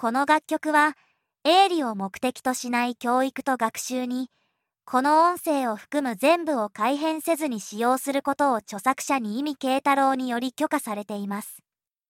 この楽曲は営利を目的としない教育と学習に、この音声を含む全部を改変せずに使用することを著作者に意味慶太郎により許可されています。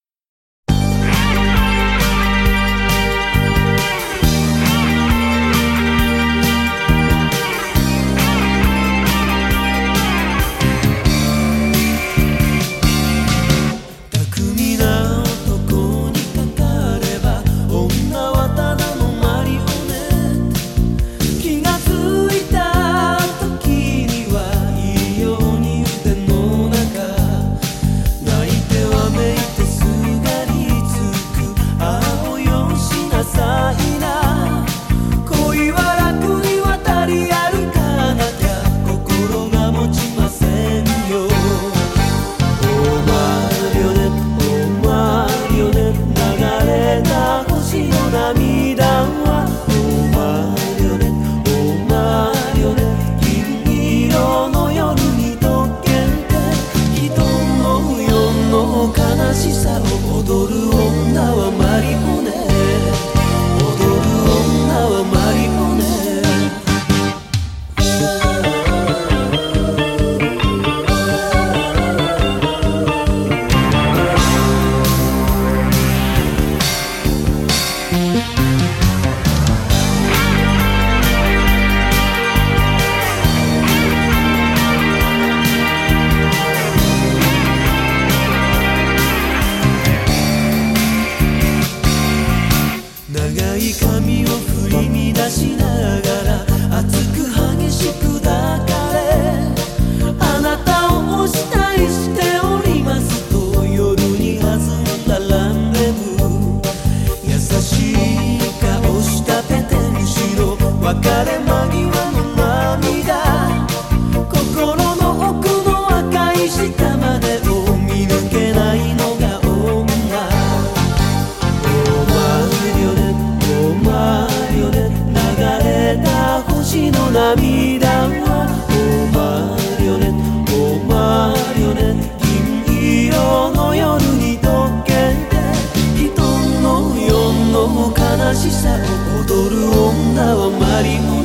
髪を振り乱しながら熱く激しく抱かれ、あなたを押したりしておりますと夜に弾んだランデブー、優しい顔したペテン師の別れ間際の涙、心の奥の赤い下までを見抜けないのが女。星の涙はオマリオネット、オマリオネット、銀色の夜に溶けて人の世の悲しさを踊る女はマリオネット。